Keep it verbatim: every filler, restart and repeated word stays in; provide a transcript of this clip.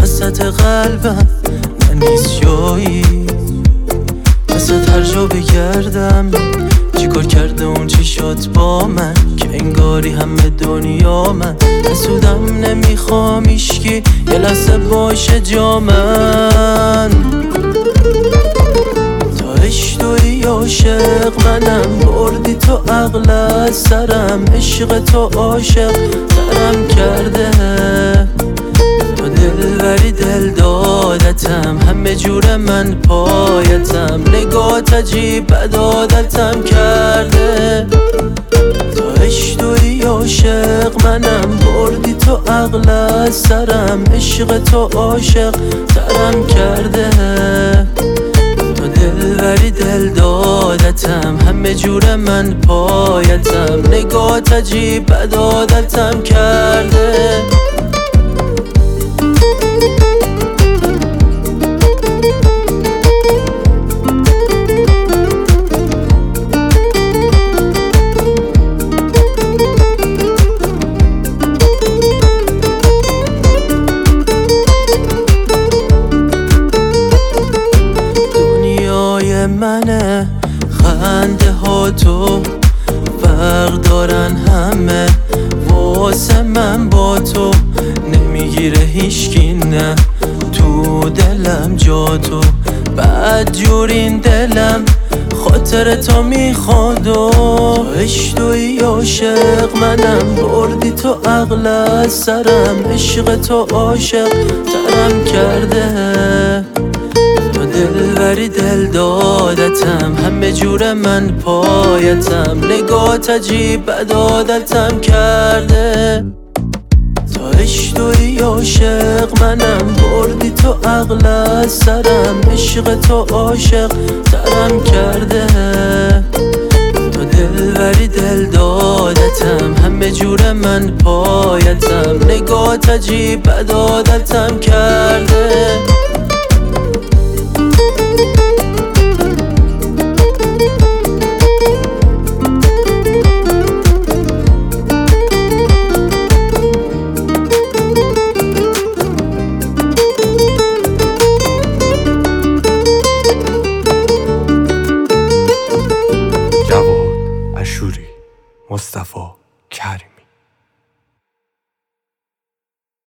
وسط قلبم من نیست جایی، وسط هر جا بگردم چیکار کرده اون چی شد با من که انگاری همه دنیا من. حسودم نمیخوام ایشکی یه لحظه باشه جا من. تا عشقی عاشق منم، بردی تو عقل از سرم، عشق تو عاشق ترم کرده. تو دلبری دل دادتم، همه جور من پایتم، نگات عجیب بد عادتم کرده. تو عشقی عاشق منم، بردی تو عقل از سرم، عشق تو عاشق ترم کرده. تو دلبری دل دادتم، همه جور من پایتم، نگات عجیب بد عادتم کرده. منه خنده ها تو فرق دارن همه، واسه من با تو نمیگیره هیچکی، نه تو دلم جا تو، بد جور این دلم خاطر تو میخواد. و عشقی عاشق منم، بردی تو عقل از سرم، عشق تو عاشق ترم کرده. دلبری دل دادتم، همه جور من پایتم، نگات عجیب بد عادتم کرده. تا عشقی عاشق منم، بردی تو عقل از سرم، عشق تو عاشق ترم کرده. تو دلبری دل دادتم، همه جور من پایتم، نگات عجیب بد عادتم کرده.